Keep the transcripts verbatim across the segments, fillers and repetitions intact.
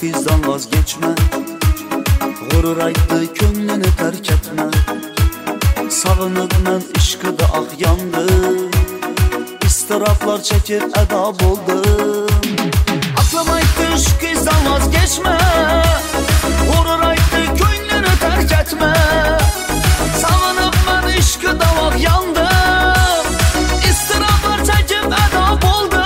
kızdan vazgeçme. Gurur aytdı könlünü terk etme. Sağınıp mən işqıda ah yandım. İstiraflar çekip edab oldum. Aklım aytdı şu kızdan vazgeçme. Gurur aytdı könlünü terk etme. Sağınıp mən işqıda ah yandım. İstiraflar çekip edab oldum.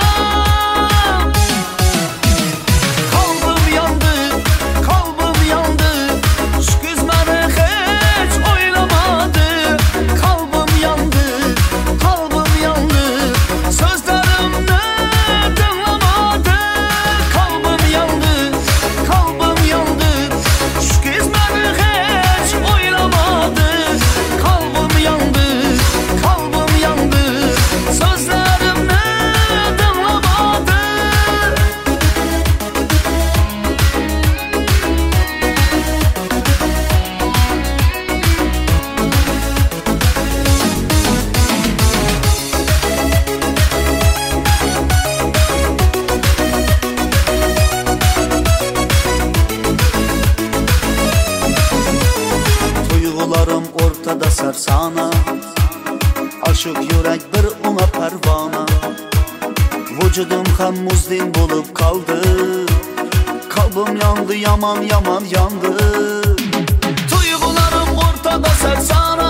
Ortada sarsana, aşık yürek bir ona pervana. Vücudum hem muzdin bulup kaldı. Kalbim yandı, yaman yaman yandı. Duygularım ortada sarsana,